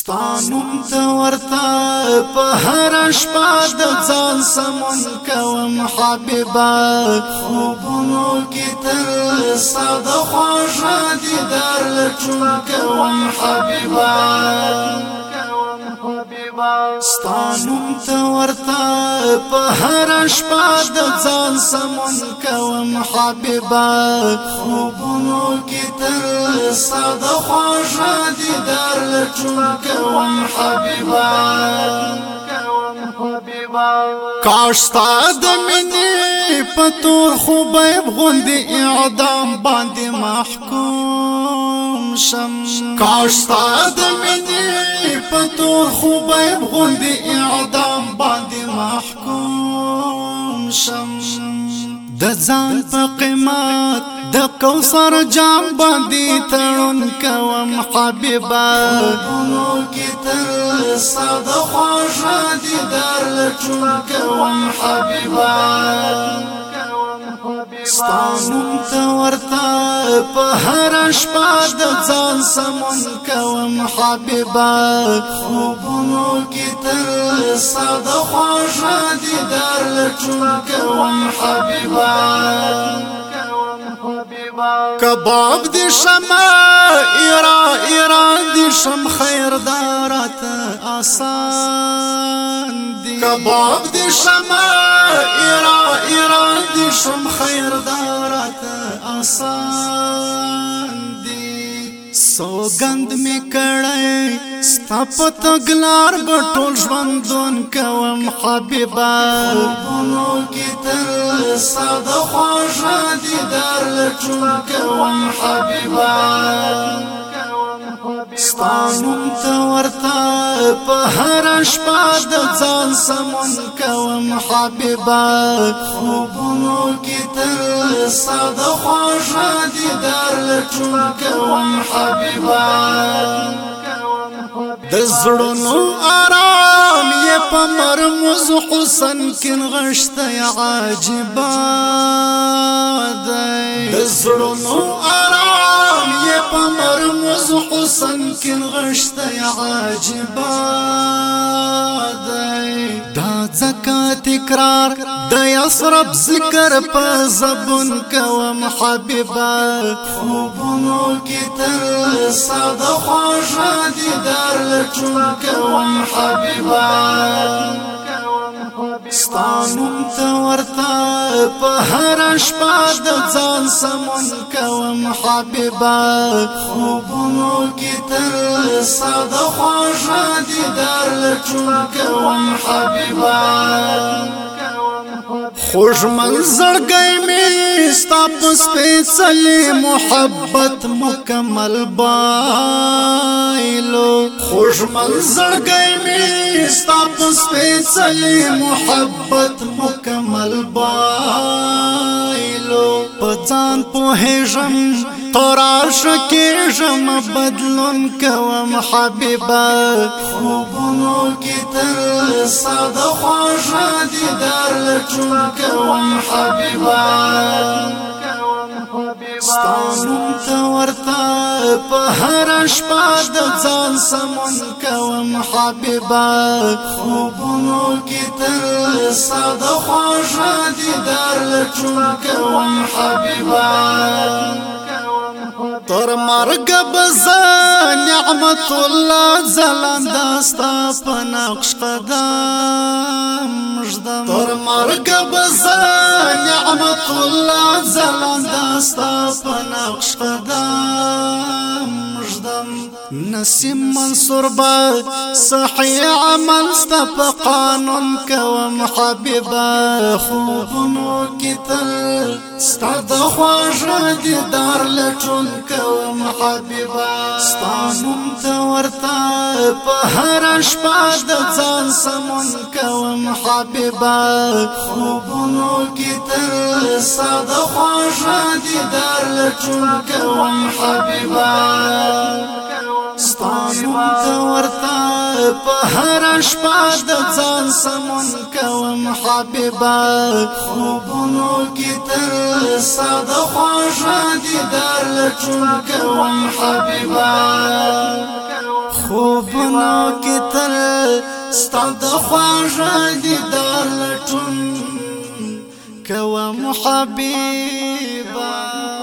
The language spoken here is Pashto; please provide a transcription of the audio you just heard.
ستانم ته ورته په هر شپه د ځان سمون کوم حبیبا خوبونو کې تل ستا د خوږه دیدار لټون کوم حبیبا ستانم ته ورته په هر شپه د ځان سمون کوم حبیبا خوبونو کې تل ستا د خوږه دیدار لټون کوم حبیبا کاش ستا د مینې په تور خوبیب غوندې اعدام باندې محکوم شم کاش ستا د مینې په تور خوبیب غوندې اعدام باندې محکوم شم د ځان په قیمت د کوثر جام باندې تړون کوم حبیبا خوبونو کې تل ستا د خوږه دیدار لټون کوم حبیبا ستانم ته ورته په هر شپه د ځان سمون کوم حبیبا خوبونو کې تل ستا د خوږه دیدار لټون کوم حبیبا کباب دی شمع ایران دی شم خیردارت آسان دی کباب دی شمع ایران دی شم خیردارت آسان دی سوگند می کړای ستا په تګلار بټول ژوندون کوم حبیبا خوبونو کې تل ستا د خوږه دیدار لټون کوم حبیبا ستانم ته ورته په هر شپه د ځان سمون کوم حبیبا خوبونو کې تل ستا د خوږه دیدار لټون کوم حبیبا د زړونو آرام یې په مرموز حسن کې نغښتی عجیبه دی د زړونو آرام یې په مرموز حسن کې نغښتی عجیبه دی دا ځکه تکرار د یثرب ذکر په زبون کوم حبیبا خوبونو کې تل ستا د خوږه دیدار لټون کوم حبیبا ستانم ته ورته په هر شپه د ځان سمون کوم حبیبا خوبونو کې تل ستا د خوږه دیدار لټون کوم حبیبا خوږ منظرګی مې ستا په سپېڅلې محبت مکمل بایلو خوږ منظرګی مې ستا په سپېڅلې محبت مکمل بایلو په ځان پوهېږم قراشه کېږم بدلون کوم حبیبا خوبونو کې تل ستا د خوږه دیدار لټون کوم حبیبا ستانم ته ورته په هر شپه د ځان سمون کوم حبیبا خوبونو کې تل ستا د خوږه دیدار لټون کوم حبیبا تر مرګ به زه نعمت الله ځلانده ستا په نقش قدم ږدم تر مرګ به زه نعمت الله ځلانده ستا په نقش قدم ږدم نسیم منصور به صحیح عمل ستا په قانون کوم حبیبا خوبونو کې تل ستا د خوږه دیدار لټون کوم حبیبا ستانم ته ورته په هر شپه د ځان سمون کوم حبیبا خوبونو کې تل ستا د خوږه دیدار لټون کوم حبیبا ستانم ته ورته په هر شپه د ځان سمون کوم حبیبا خوبونو کې تل ستا د خوږه دیدار لټون کوم حبیبا خوبونو کې تل ستا د خواږه دیدار لټون کوم حبیبا